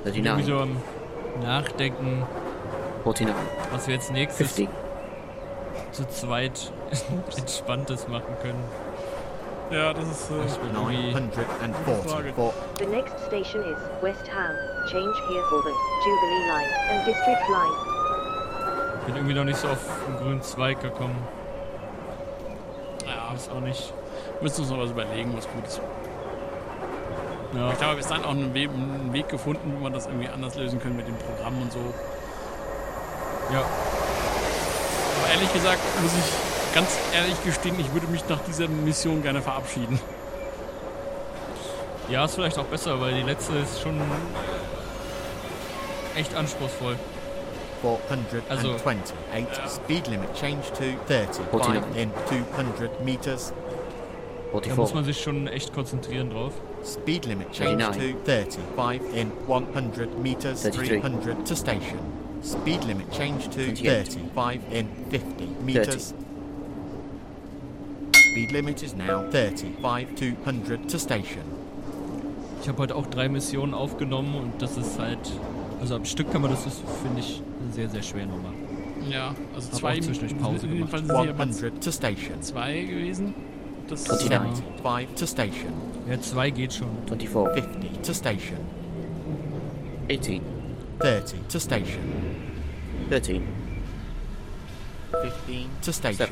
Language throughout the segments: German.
Ich bin irgendwie 39, so am Nachdenken, 49, was wir jetzt nächstes 50, zu zweit Entspanntes machen können. Ja, das ist Ich bin irgendwie 940 for The next station is West Ham. Change here for the Jubilee Line and District Line. bin irgendwie noch nicht so auf den grünen Zweig gekommen. ja, Weiß auch nicht. müssen uns noch was überlegen, was gut ist. Ja. Ich glaube, bis dann auch einen Weg gefunden, wie man das irgendwie anders lösen können mit dem Programm und so. Ja. Aber ehrlich gesagt, muss ich ganz ehrlich gestehen, ich würde mich nach dieser Mission gerne verabschieden. Ja, ist vielleicht auch besser, weil die letzte ist schon echt anspruchsvoll. 428. Speed limit change to 35 49. in 200 meters. Da muss 44, man sich schon echt konzentrieren drauf. Speed limit change 39. to 35 in 100 meters. 33. 300 to station. Speed limit change to 28. 35 in 50 meters. Speed limit is now 35 to 100 to station. Ich habe heute auch 3 Missionen aufgenommen und das ist halt, also am Stück kann man das, finde ich, eine sehr, sehr schwer Nummer. Ja, also Hab zwei auch zwischendurch Pause gemacht. Jedenfalls sind hier aber 100 to station. 2 gewesen. Das 29, 5 to station. Ja, 2 geht schon. 24, 50 to station. 18, 30 to station. 13, 15 to station.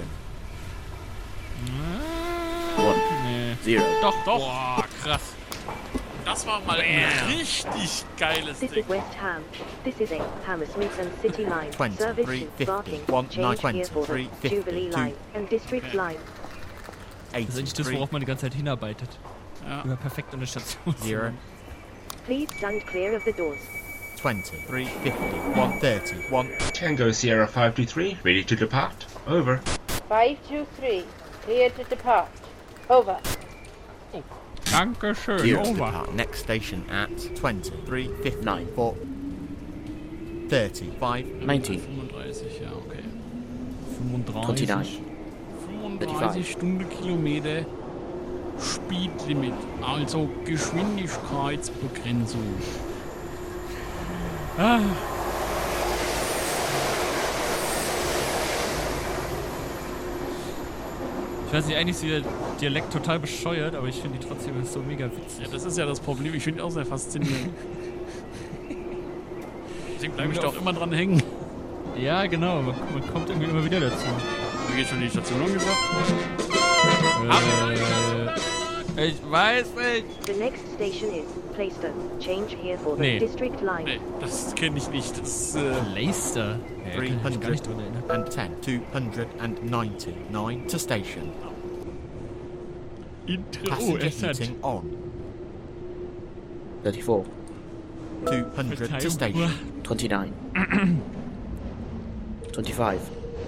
1, Nee. 0. Doch. Boah, krass. Das war mal ein richtig geiles This Ding. is West Ham. This is a Hammersmith and City Line. 20, Service 350, to Barking. 19, Change here for the 350, Jubilee Line and District Line. Das ist eigentlich das, worauf man die ganze Zeit hinarbeitet. Ja. Immer perfekt an der Station. 0, Please stand clear of the doors. 20, 350, 130, 1, Tango Sierra 523, ready to depart. Over. 523, clear to depart. Over. Dankeschön, 0. depart. Next station at 20, 350, 9. 4, 35, 19, 35, ja, okay. 35. 29, 35 Stundenkilometer Speedlimit, also Geschwindigkeitsbegrenzung. Ah. Ich weiß nicht, eigentlich ist der Dialekt total bescheuert, aber ich finde die trotzdem so mega witzig. Ja, das ist ja das Problem. Ich finde ihn auch sehr faszinierend. Deswegen bleibe ich da auch immer dran hängen. Ja, genau, man kommt irgendwie immer wieder dazu. Wie geht schon die Station angesagt? Ich weiß nicht. The next station is Plaistow. Change here for the Nee. District Line. Nee, das kenne ich nicht. Das Leicester. Ja, kann ich mich gar nicht dran erinnern. 310, 299 to station. Passenger heating on. 34, 200 to station. 29, 25,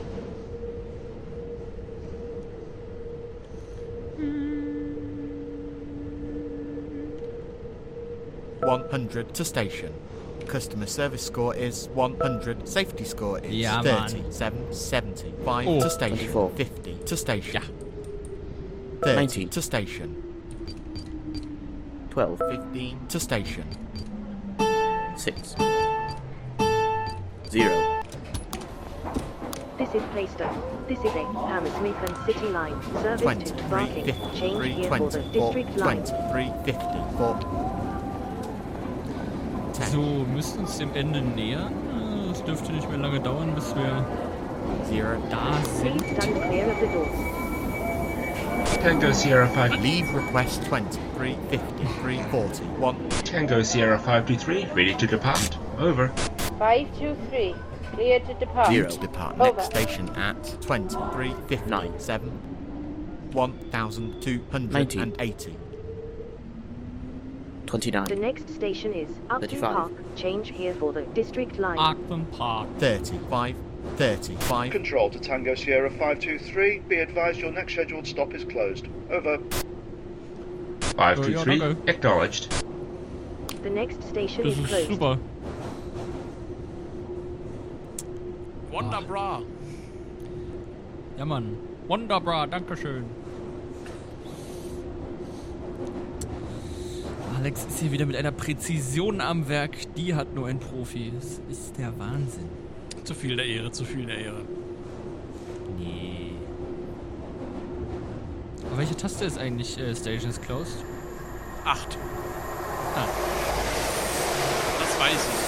100 to station. Customer service score is 100. Safety score is Ja, Mann. 37, 75 Oh, to station. 24. 50 to station. Ja. 30 19. to station. 12, 15 to station. 6, 0, This is Plaistow. This is a Hammersmith and City Line. Service 20, to Barking. 350, Change here for the 320, District Line. 350, 4, 10, So, müssen uns dem Ende nähern. Es dürfte nicht mehr lange dauern, bis wir 0. da sind. Please stand clear of the doors. Tango Sierra 5. Leave request 20, 350, 340, 1, Tango Sierra 523, ready to depart. Over. 523, clear to depart. 0. to depart. Over. Next station at 20, 350, 9. 7, 1280. 29, The next station is Upton 35. Park. Change here for the District Line. Arkton Park. 35, 35, Control to Tango Sierra 523. Be advised your next scheduled stop is closed. Over. 523, Tango. acknowledged. The next station Das is ist closed. super. Wonderbra. Ja, Mann. Wunderbar, dankeschön. Alex ist hier wieder mit einer Präzision am Werk. Die hat nur ein Profi. Das ist der Wahnsinn. Zu viel der Ehre, zu viel der Ehre. Nee. Aber welche Taste ist eigentlich Station is closed? 8. Ah. Das weiß ich.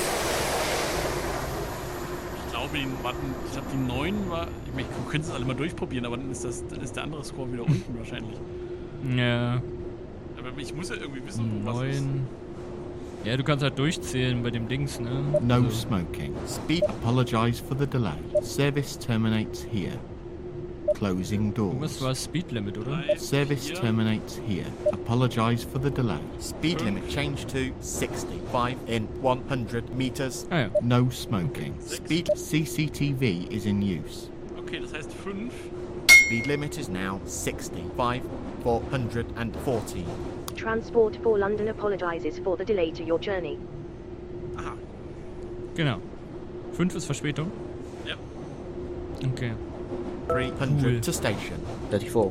Ich glaube, die 9 war. Ich meine, wir können es alle mal durchprobieren, aber dann ist der andere Score wieder unten wahrscheinlich. Ja. Aber ich muss ja irgendwie wissen, wo was ist. 9. Ja, du kannst halt durchzählen bei dem Dings, ne? No Also, smoking. Speed. Apologize for the delay. Service terminates here. Closing irgendwas doors. war Speed Limit, oder? 3, Service 4, terminates here. Apologize for the delay. Speed limit changed to 65 in 100 meters. Ah ja. No smoking. Speed CCTV is in use. Okay, das heißt 5. Speed limit is now 65, 440. Transport for London apologizes for the delay to your journey. Aha. Genau. 5 ist Verspätung. Ja. Okay. 300 Cool. to station. 34.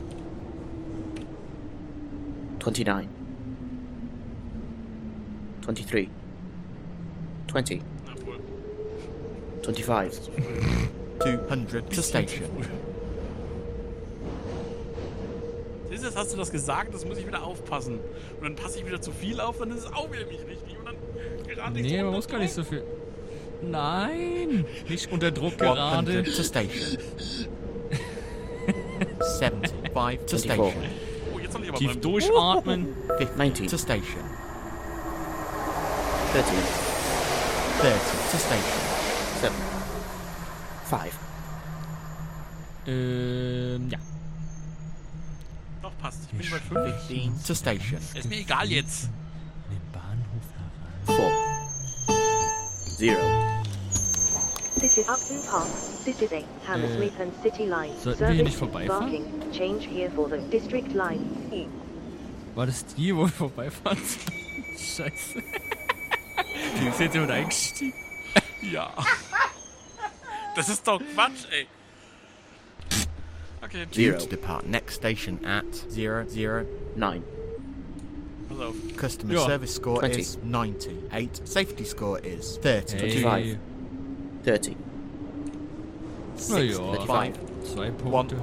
29. 23. 20. Obwohl. 25. 200 to station. Siehst du, jetzt hast du das gesagt, das muss ich wieder aufpassen. Und dann passe ich wieder zu viel auf, dann ist es auch wieder nicht richtig. Und dann gerade ich Nee, so man unter muss gar nicht Druck. so viel. Nein! Nicht unter Druck gerade. 100 to station. 75 to 24. station. Oh, jetzt soll ich aber Tief beim durchatmen. 50 19. to station. 13. 30 to station. 7. 5. Ja. Doch, passt. Ich bin bei 5. 15 to station. Ist mir egal jetzt. Den Bahnhof heran. 4. 0. This is Upton Park. This is a Hammersmith and City Line. sollten wir hier nicht to vorbeifahren? Barking. Change here for the District Line. War das die, wo wir vorbeifahren? Scheiße. Ist jetzt jemand eingestiegen? Ja. Das ist doch Quatsch, ey. Okay, Due 0. to depart next station at 00. 9. pass auf. Customer Ja. service score 20. is 98. Safety score is 30. 25. 30. Na ja. 65. 2 Punkte.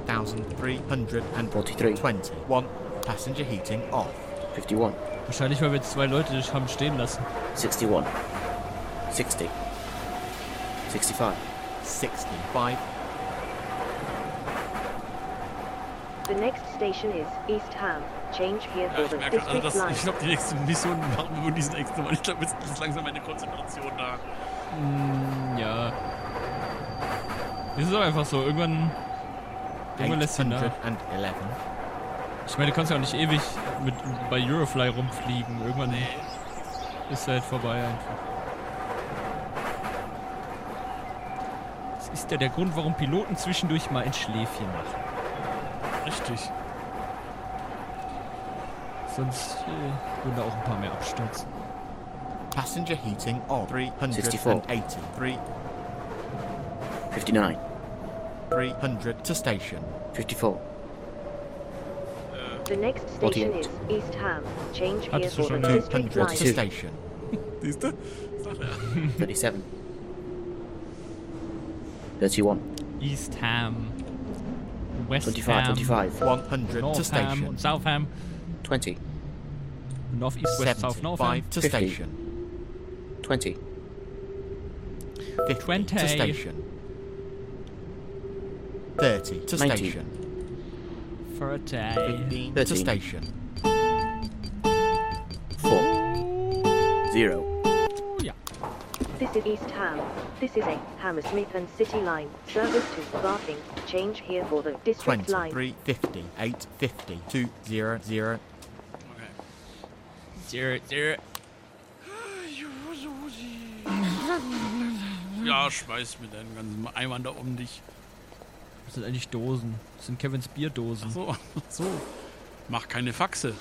1,320. 1 passenger heating off. 51. Wahrscheinlich, weil wir jetzt 2 Leute dich haben stehen lassen. 61. 60. 65. 65. The next station is East Ham. Change here Ja, for ich the merke schon, District Line. ich glaube, die nächste Mission machen wir über diesen extra Mal. Ich glaube, jetzt ist langsam meine Konzentration da. Ja. Das ist aber einfach so. Irgendwann lässt sie nach. 811. Ich meine, du kannst ja auch nicht ewig bei Eurofly rumfliegen. Irgendwann ist halt vorbei einfach. Das ist ja der Grund, warum Piloten zwischendurch mal ein Schläfchen machen. Richtig. Sonst würden da auch ein paar mehr abstürzen. Passenger heating off. 64. 383. 59. 300 to station. 54. The next station 48. is East Ham. Change here Hattest du for the schon, ja. District 200 to Line. station. Siehst du? Sag ja. 37. 31. East Ham. West 25. Ham. 25. 100 to North Ham station. und South Ham. 20. North, East, West, South, North Ham. 75 to 50. station. 20. 50 20. to station. 30 to 90. station. 30. 15 to 13. station. 4. 0. Ja. This is East Ham. This is a Hammersmith and City Line. Service to Barking. Change here for the District 20, Line. 350, 850, 200. Zero, zero. Ja, schmeiß mir deinen ganzen Eimern da um dich. Das sind eigentlich Dosen. Das sind Kevins Bierdosen. So, so. Mach keine Faxe.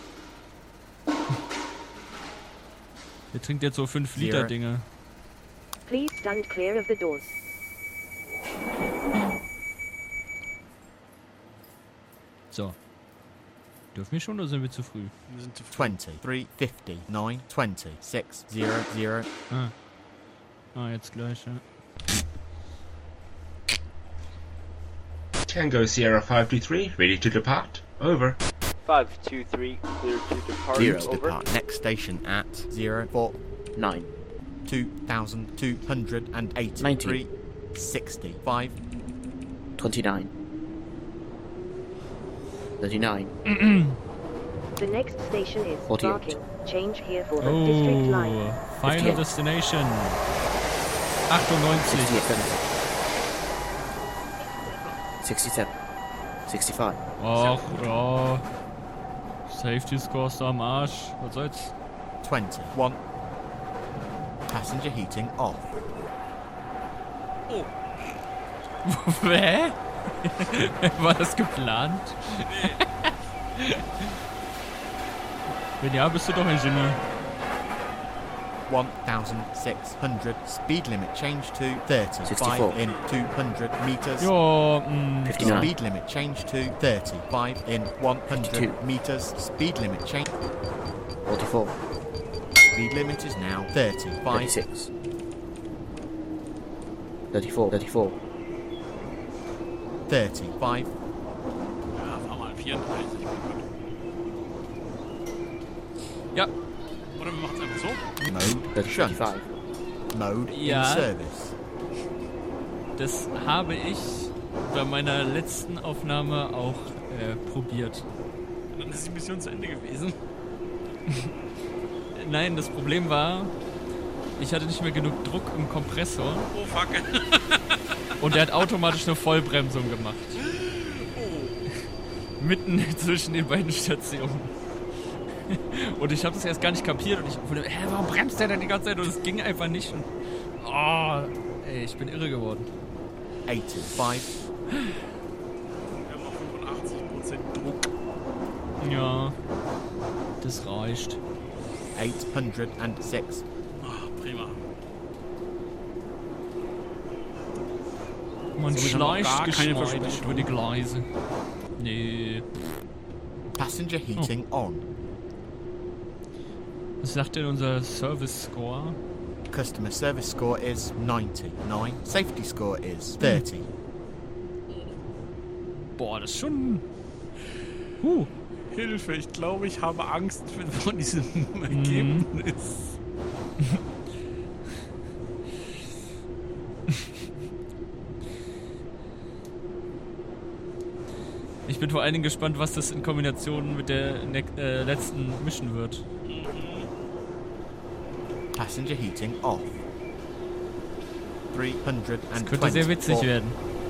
Der trinkt jetzt so 5 Liter Zero. Dinge. Please stand clear of the doors. So. Dürfen wir schon oder sind wir zu früh? Wir sind zu früh. 20, 350, 9, 20, 6, 0, 0. Jetzt gleich, ja. Tango Sierra 523, ready to depart. Over. 523, clear to depart. Zero. Over. Depart. Next station at 0, 4, 9. 2,283, 65. 29. 39. The next station is 48. Barking. Change here for the district line. Oh, final 58. destination. 98. 67. 65. Ach, ja. Safety Score ist am Arsch. Was soll's? 21. Passenger heating off. Oh, Hä? War das geplant? Wenn ja, bist du doch Ingenieur. 1,600. Speed limit change to 30. 64. 5 in 200 meters. Ja, 59. Speed limit change to 30. 5 in 100 52. meters. Speed limit change. 44. Speed limit is now 30. 5. 36. 34. 34. 30. 5. ja, fahr mal 34. ja. Oder wir machen es einfach so. Mode shunt. 35. Mode Ja. in service. Das habe ich bei meiner letzten Aufnahme auch probiert. Und dann ist die Mission zu Ende gewesen. Nein, das Problem war, ich hatte nicht mehr genug Druck im Kompressor Oh fuck. und der hat automatisch eine Vollbremsung gemacht. Mitten zwischen den beiden Stationen. Und ich habe das erst gar nicht kapiert und ich wurde, warum bremst der denn die ganze Zeit? Und es ging einfach nicht. Und, ey, ich bin irre geworden. 85. Wir haben noch 85% Druck. Ja, das reicht. 806. Ah, prima. Man Somit haben wir gar schleicht keine geschmeidig Verspätung. über die Gleise. Nee. Passenger heating on. Was sagt denn unser Service Score? Customer service score is 90. 9. Safety score is 30. Boah, das ist schon... Hilfe, ich glaube, ich habe Angst vor diesem Ergebnis. Ich bin vor allen Dingen gespannt, was das in Kombination mit der letzten Mission wird. Passenger heating off. 324. Das könnte sehr witzig werden.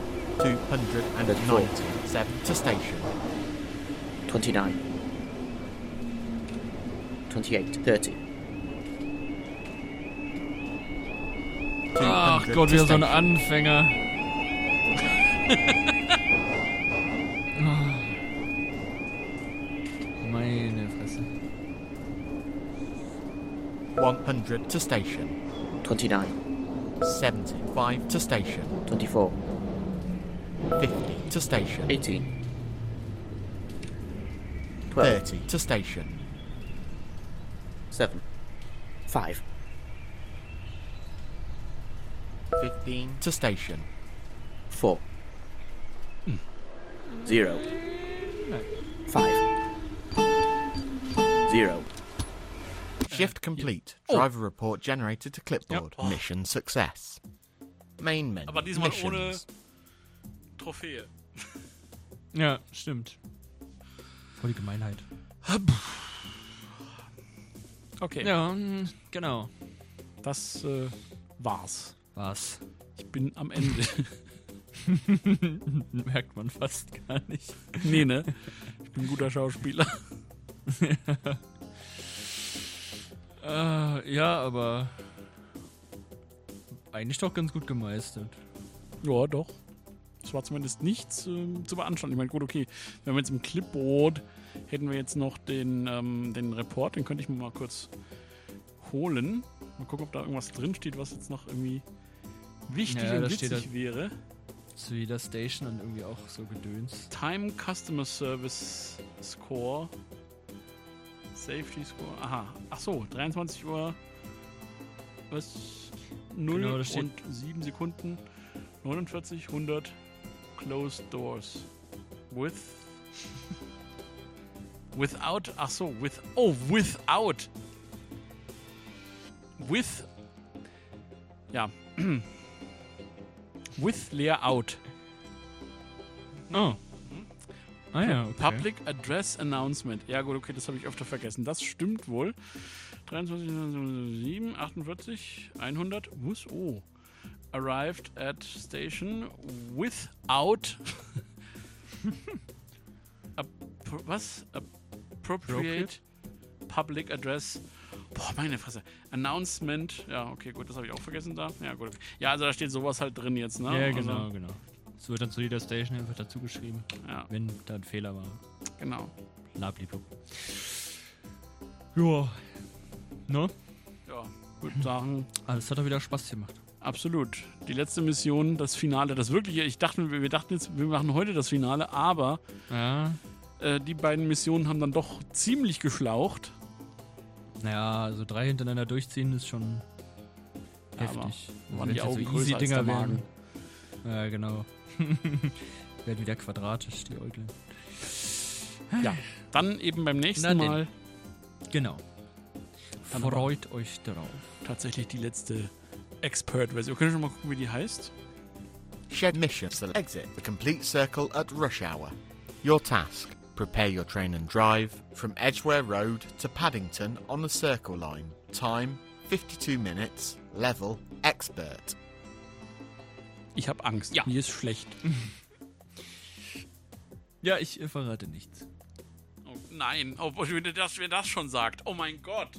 297 to station. 29. 28. 30. Ach 200 Gott, to wieder so ein station. Anfänger. Meine Fresse. 100 to station. 29. 75 to station. 24. 50 to station. 18. 12. 30 to station. 7. 5. 15 to station. 4. 0. 5. 0. Shift complete. Driver report generated to clipboard. Ja. Mission success. Main menu. Aber diesmal ohne Missions. Trophäe. Ja, stimmt. Voll die Gemeinheit. Okay, Ja, genau. das war's. Was? Ich bin am Ende. Merkt man fast gar nicht. Nee, ne? Ich bin ein guter Schauspieler. Ja, aber eigentlich doch ganz gut gemeistert. Ja, doch. Es war zumindest nichts zu beanstanden. Ich meine, gut, okay. Wir haben jetzt im Clipboard, hätten wir jetzt noch den Report, den könnte ich mir mal kurz holen. Mal gucken, ob da irgendwas drin steht, was jetzt noch irgendwie wichtig Ja, und da steht witzig wäre. zu jeder Station dann irgendwie auch so Gedöns. Time Customer Service Score. Safety Score. Aha. Ach so, 23 Uhr. Was? 0 Genau, da steht- und 7 Sekunden. 49, 100. Closed Doors. Without. Ach so, without. With. Ja. With leer out. Oh. Ah ja, okay. Public Address Announcement. Ja gut, okay, das habe ich öfter vergessen. Das stimmt wohl. 23, 7, 48, 100. Arrived at station without was? Appropriate Public Address. Boah, meine Fresse. Announcement. Ja, okay, gut, das habe ich auch vergessen da. Ja, gut. Ja, also da steht sowas halt drin jetzt, ne? Ja, genau, genau. Es wird dann zu jeder Station einfach dazu geschrieben, Ja, wenn da ein Fehler war. genau. Blablabla. Ja. Ne? Ja, würde sagen, Alles hat doch wieder Spaß gemacht. absolut. Die letzte Mission, das Finale, das wirkliche. Wir dachten jetzt, wir machen heute das Finale, aber Ja. die beiden Missionen haben dann doch ziemlich geschlaucht. Naja, also 3 hintereinander durchziehen ist schon Ja, aber heftig. waren Wenn die es jetzt Augen so größer easy als der Dinger Magen. wären. Ja, genau. Werden wieder quadratisch, die Äuglein. Ja, dann eben beim nächsten Na denn. Mal Genau. Dann aber- Freut euch drauf. tatsächlich die letzte Expert-Version. Können wir schon mal gucken, wie die heißt? Shed mission. Select exit the complete circle at rush hour. Your task: prepare your train and drive from Edgware Road to Paddington on the Circle Line. Time 52 minutes. Level expert. Ich habe Angst. Ja. Mir ist schlecht. Ja, ich verrate nichts. Oh, nein, wenn ihr das schon sagt. Oh mein Gott.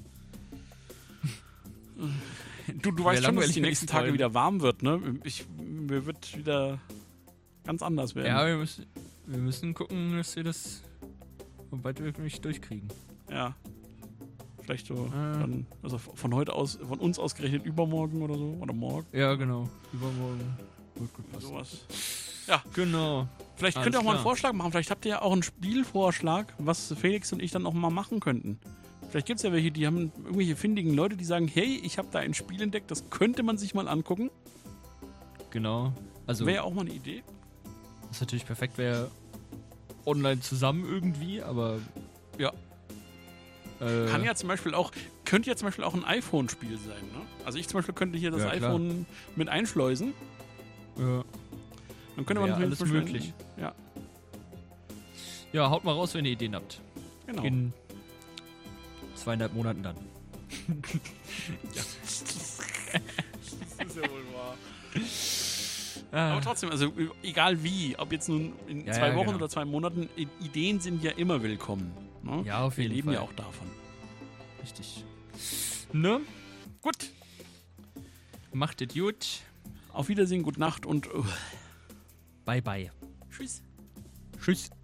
Du weißt schon, dass es die langweilig, nächsten wenn ich's Tage freuen. wieder warm wird, ne? Mir wird wieder ganz anders werden. Ja, wir müssen gucken, dass wir das bald wirklich durchkriegen. Ja. Vielleicht so, dann, also von heute aus, von uns ausgerechnet übermorgen oder so, oder morgen, Ja, genau. Übermorgen wird gut passen. sowas. Ja, Genau. vielleicht Alles könnt ihr auch mal einen klar. Vorschlag machen. Vielleicht habt ihr ja auch einen Spielvorschlag, was Felix und ich dann auch mal machen könnten. Vielleicht gibt es ja welche, die haben irgendwelche findigen Leute, die sagen, hey, ich habe da ein Spiel entdeckt, das könnte man sich mal angucken. Genau. Also, Wäre ja auch mal eine Idee. was natürlich perfekt wäre, online zusammen irgendwie, aber Ja. Könnte ja zum Beispiel auch ein iPhone-Spiel sein, ne? Also ich zum Beispiel könnte hier das Ja, klar. iPhone mit einschleusen. Ja. Dann könnte Wäre man alles zum Beispiel- möglich. Ja, Ja, haut mal raus, wenn ihr Ideen habt. genau. In 2,5 Monaten dann. Das ist ja wohl wahr. Ah, Aber trotzdem, also egal wie, ob jetzt nun in Ja, 2 ja, Wochen genau. oder 2 Monaten, Ideen sind ja immer willkommen. Ne? ja, auf Wir jeden leben Fall. ja auch davon. Richtig. Ne? Gut, Macht es gut. auf Wiedersehen, gute Nacht und Bye, bye. tschüss. Tschüss.